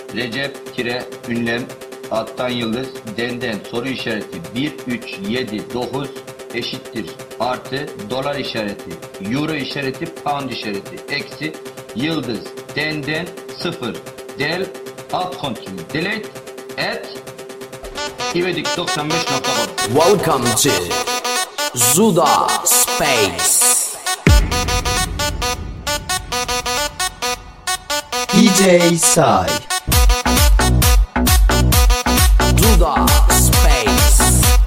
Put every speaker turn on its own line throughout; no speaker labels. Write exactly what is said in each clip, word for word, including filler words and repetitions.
Recep tire ünlem alttan yıldız denden soru işareti bir, üç, yedi, dokuz eşittir artı dolar işareti, euro işareti, pound işareti, eksi yıldız denden sıfır del alt kontrolü delete at ivedik doksan beş nokta com.
Welcome to Zuda Space.
D J Sai.
Zuda Space.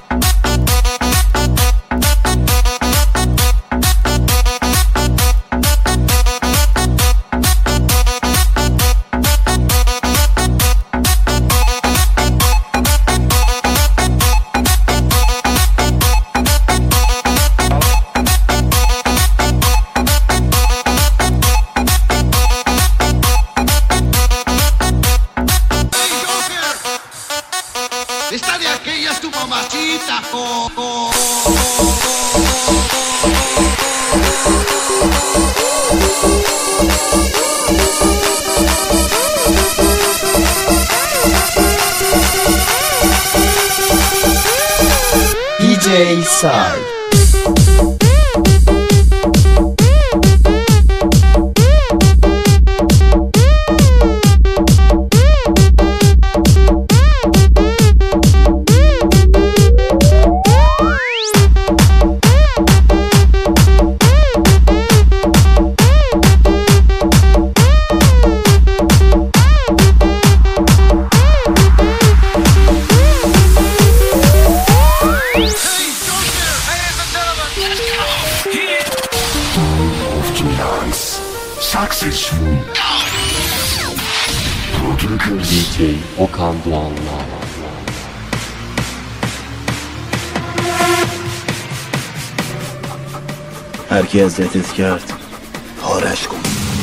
Esta de aquella es tu mamacita. Oh, oh,
D J Sai.
Successful. D J Okan Doğan'la
Herkese tezkâr. Horaşkum.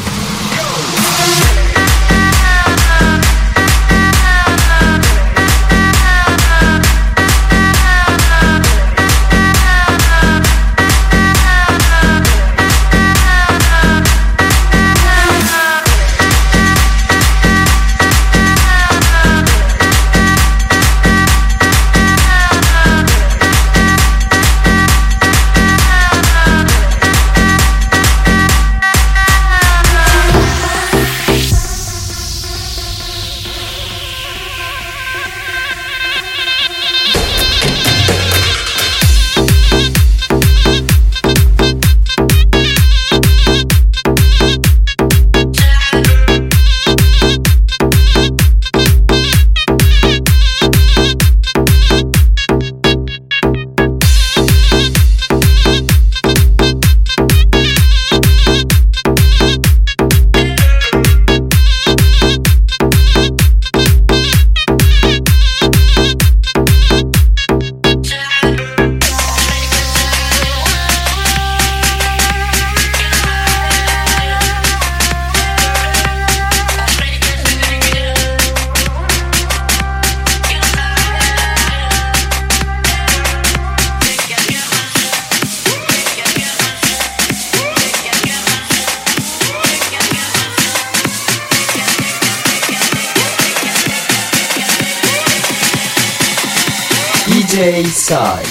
D J Sai.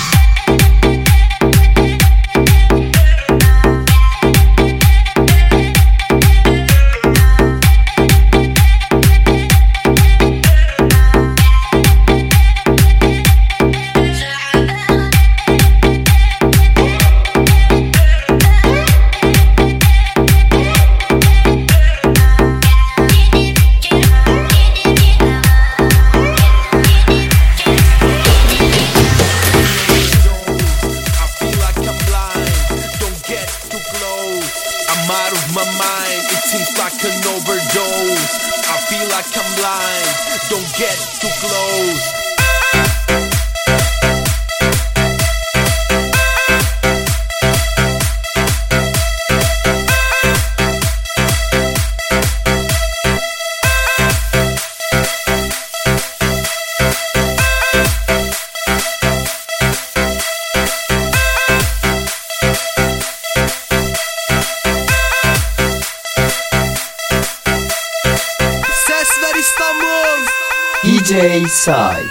Don't get too close.
Ses ver İstanbul.
D J Sai.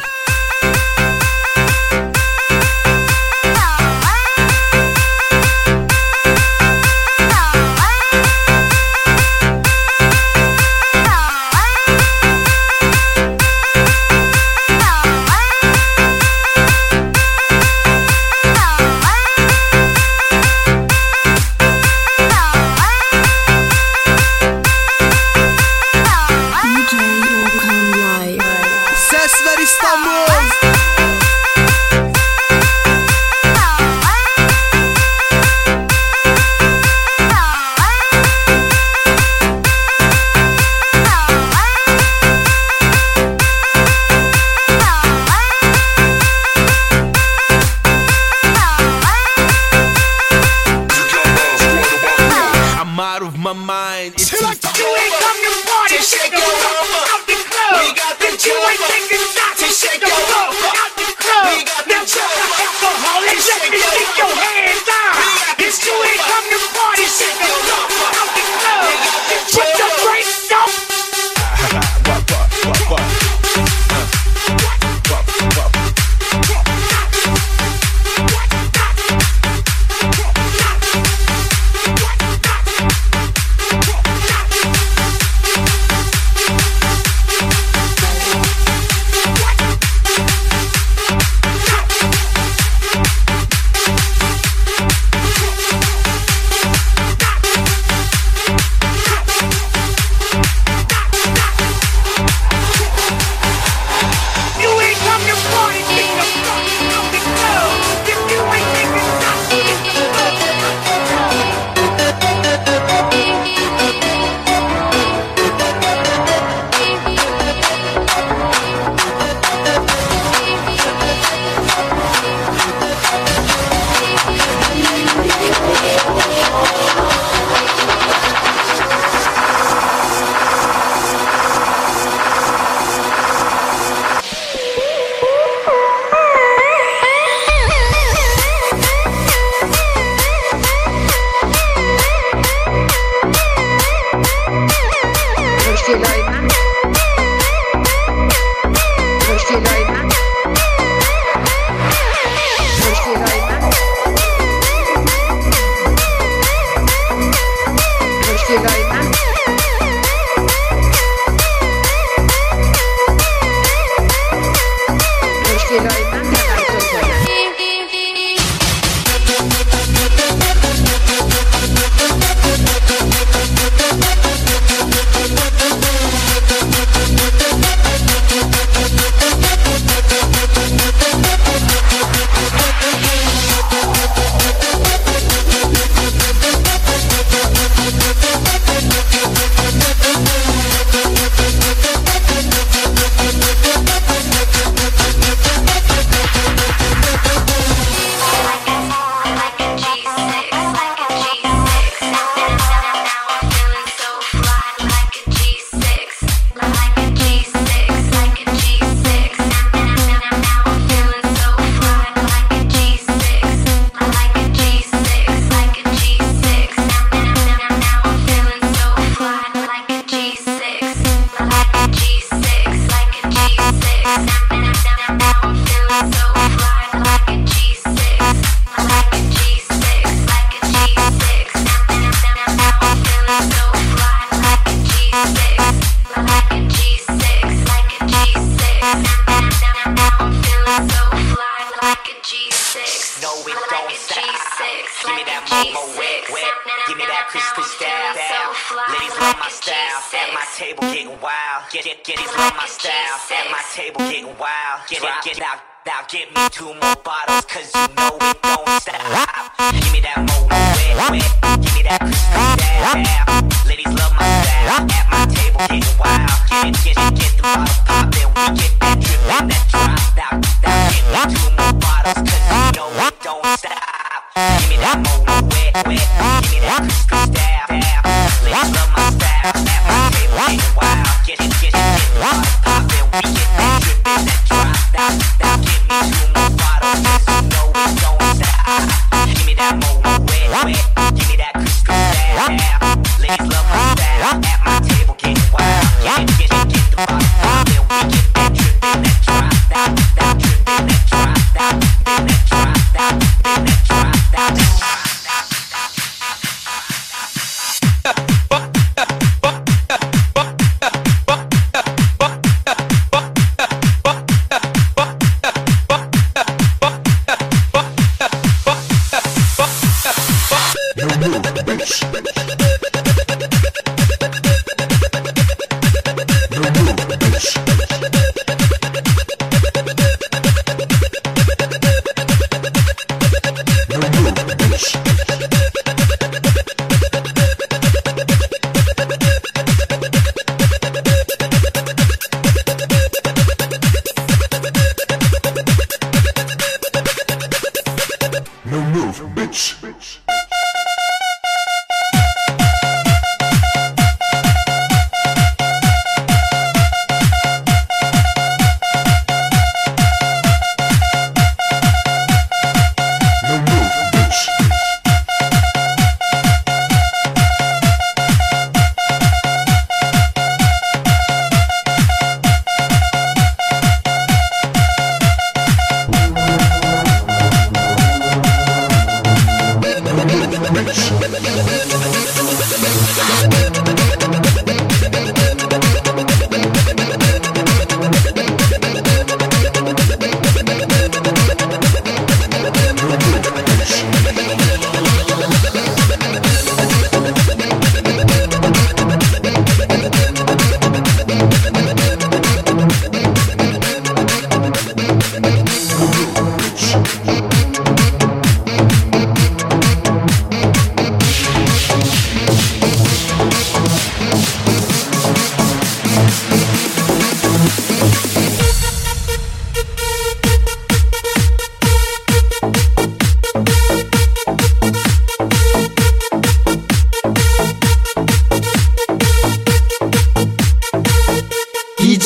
Sesler İstanbul. I'm out of my mind. It's
You ain't come to party, shake your rumba out the club. We got the you ain't taking shots to shake your rumba out the club. We got the alcohol and let me see your hands out. It's you ain't come to party, shake your rumba out the club. Put the brakes on. Ladies love my style. At my table, get wild.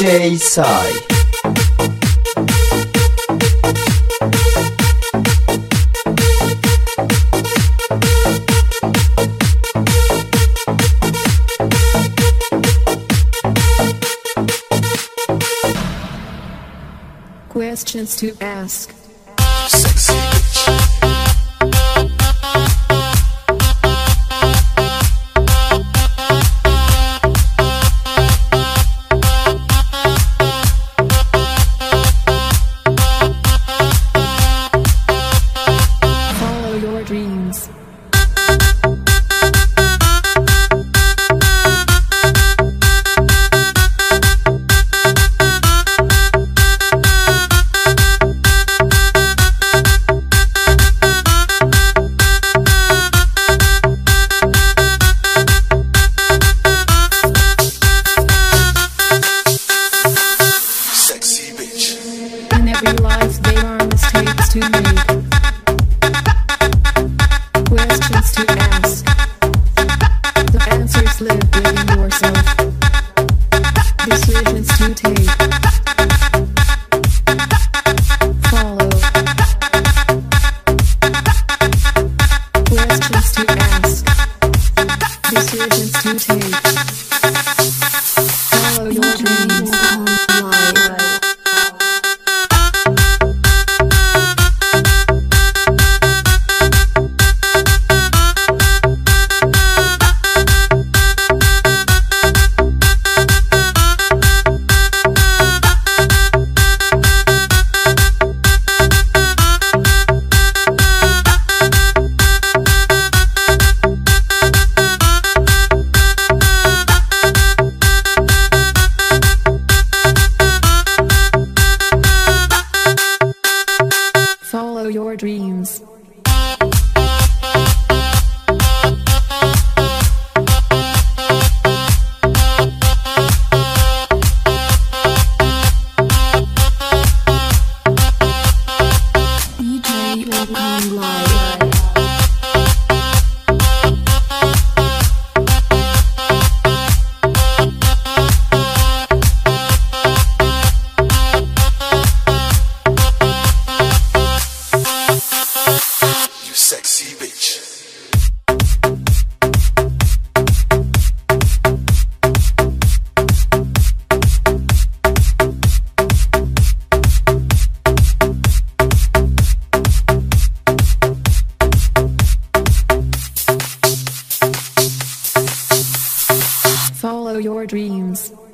D J Sai.
Questions to ask.
Sexy bitch.
Follow your dreams.
Sexy bitch.
In every life there are mistakes to make. Questions to ask. The answers live within yourself. Decisions to take. Follow. Questions to ask. Decisions to take. Follow your dreams. Follow your dreams. D J Okan Live.
You sexy bitch.
Follow your dreams.